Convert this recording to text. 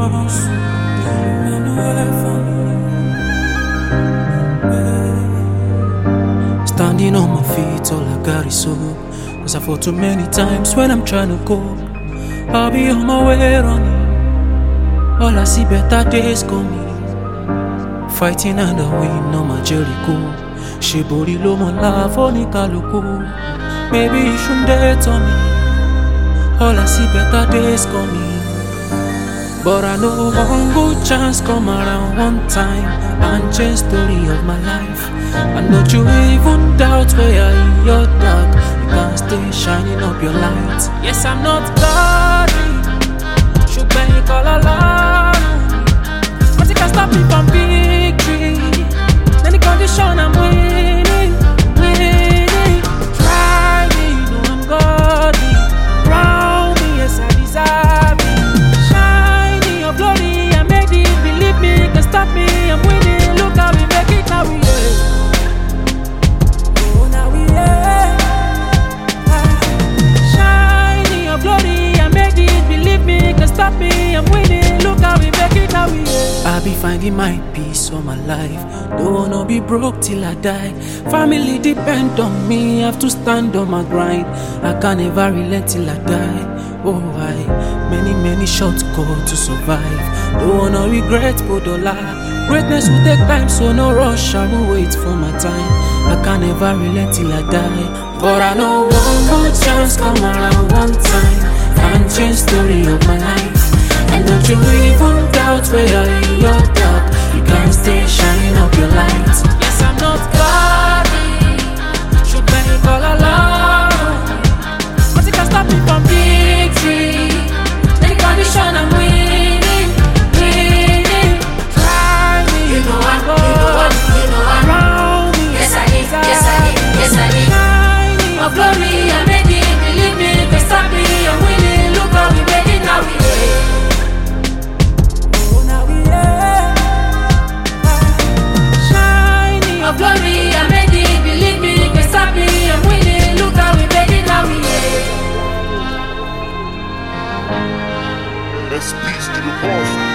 Standing on my feet, all I got is hope. Cause I fall too many times when I'm trying to cope. I'll be on my way running. All I see better days coming. Fighting and I win on my Jericho. She body low my life on Ikaluko. Maybe you shouldn't date on me. All I see better days coming. But I know one good chance come around one time and change story of my life. And don't you even doubt where you're in your dark. You can stay shining up your light. Yes, I'm not godly. Should make all alone. But you can stop me from victory. Any condition I'm winning, winning. Try me, know I'm godly. Round me, yes I deserve it. Shine your glory, I made it. Believe me, can stop me, I'm winning. Look how we make it, now we here. Oh, now we here. Shine your glory, I made it. Believe me, can stop me, I'm winning. Look how we make it, now we here. I be finding my peace all my life. Don't wanna be broke till I die. Family depend on me, have to stand on my grind. I can never relent till I die. Oh, many shots go to survive. Don't wanna regret Bodola. Greatness will take time, so no rush. I will wait for my time. I can never relent till I die. But I know one good chance come around one time and change story of my life. And don't you even doubt where you're in your dark. You can stay shining up your light. Yes, I'm not godly. Should make all alone. But you can stop me from victory. Any condition I'm winning, winning. Try me, You know I'm around me. Yes I did, yes I did, yes I did. Shining My glory, I made it. Believe me, can stop me, I'm winning. Look how we made it, now we here. Oh, now we here. Shining My glory, I made it. Believe me, can stop me, I'm winning. Look how we made it, now we here. Let's peace to the boss.